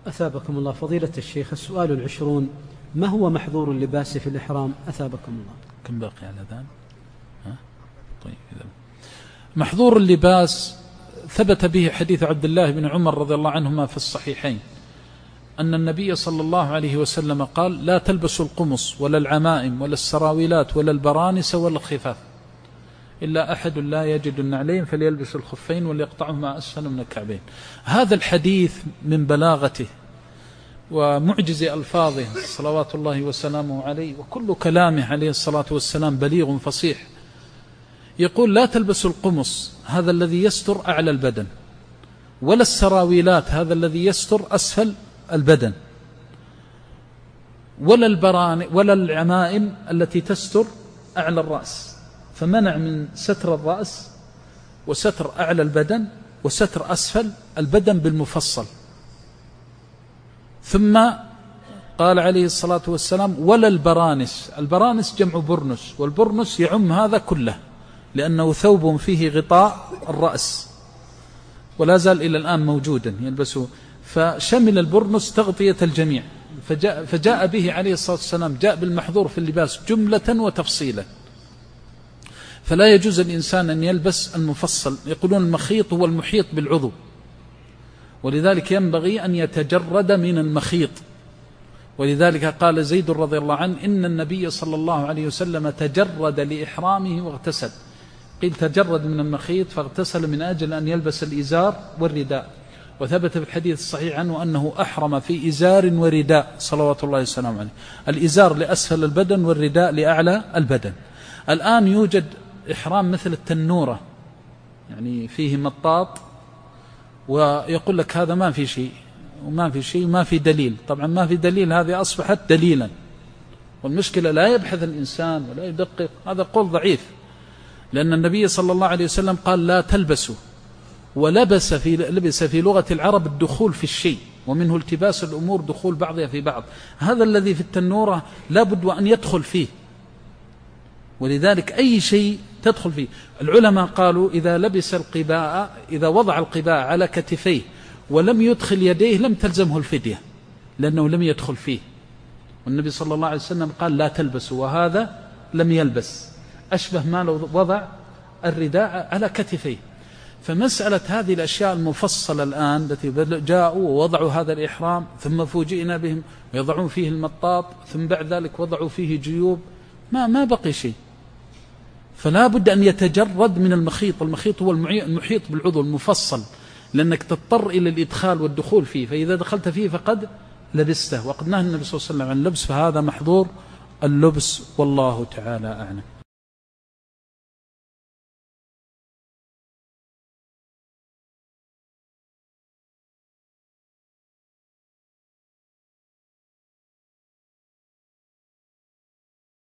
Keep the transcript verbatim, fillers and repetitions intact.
أثابكم الله فضيلة الشيخ. السؤال العشرون: ما هو محظور اللباس في الإحرام؟ أثابكم الله. كم باقي على الأذان؟ ها؟ طيب إذا محظور اللباس ثبت به حديث عبد الله بن عمر رضي الله عنهما في الصحيحين أن النبي صلى الله عليه وسلم قال: لا تلبسوا القمص ولا العمائم ولا السراويلات ولا البرانس ولا الخفاف إلا أحد لا يجد النعلين فليلبس الخفين وليقطعهما أسفل من الكعبين. هذا الحديث من بلاغته ومعجز ألفاظه صلوات الله وسلامه عليه، وكل كلامه عليه الصلاة والسلام بليغ فصيح. يقول: لا تلبسوا القمص، هذا الذي يستر أعلى البدن، ولا السراويلات، هذا الذي يستر أسفل البدن، ولا البران ولا العمائم التي تستر أعلى الرأس، فمنع من ستر الرأس وستر أعلى البدن وستر أسفل البدن بالمفصل. ثم قال عليه الصلاة والسلام: ولا البرانس. البرانس جمع برنس، والبرنس يعم هذا كله لأنه ثوب فيه غطاء الرأس ولا زال إلى الآن موجودا يلبسه، فشمل البرنس تغطية الجميع، فجاء, فجاء به عليه الصلاة والسلام، جاء بالمحظور في اللباس جملة وتفصيلا. فلا يجوز الإنسان أن يلبس المفصل. يقولون المخيط هو المحيط بالعضو، ولذلك ينبغي أن يتجرد من المخيط. ولذلك قال زيد رضي الله عنه: إن النبي صلى الله عليه وسلم تجرد لإحرامه واغتسل. قيل تجرد من المخيط فاغتسل من أجل أن يلبس الإزار والرداء. وثبت في الحديث الصحيح عنه أنه أحرم في إزار ورداء صلوات الله وسلامه عليه، الإزار لأسفل البدن والرداء لأعلى البدن. الآن يوجد إحرام مثل التنورة، يعني فيه مطاط، ويقول لك هذا ما في شيء وما في شيء ما في دليل. طبعا ما في دليل، هذه أصبحت دليلا، والمشكلة لا يبحث الإنسان ولا يدقق، هذا قول ضعيف، لأن النبي صلى الله عليه وسلم قال: لا تلبسوا. ولبس في لبس في لغة العرب الدخول في الشيء، ومنه التباس الأمور دخول بعضها في بعض. هذا الذي في التنورة لابد أن يدخل فيه، ولذلك أي شيء تدخل فيه. العلماء قالوا: إذا لبس القباء، إذا وضع القباء على كتفيه ولم يدخل يديه لم تلزمه الفدية، لأنه لم يدخل فيه. والنبي صلى الله عليه وسلم قال: لا تلبسوا، وهذا لم يلبس، أشبه ما لو وضع الرداء على كتفيه. فمسألة هذه الأشياء المفصلة الآن التي جاءوا ووضعوا هذا الإحرام ثم فوجئنا بهم ويضعون فيه المطاط، ثم بعد ذلك وضعوا فيه جيوب، ما ما بقي شيء. فلا بد أن يتجرد من المخيط. المخيط هو المحيط بالعضو المفصل، لأنك تضطر إلى الإدخال والدخول فيه، فإذا دخلت فيه فقد لبسته. وقد نهى النبي صلى الله عليه وسلم عن اللبس، فهذا محظور اللبس، والله تعالى أعلم.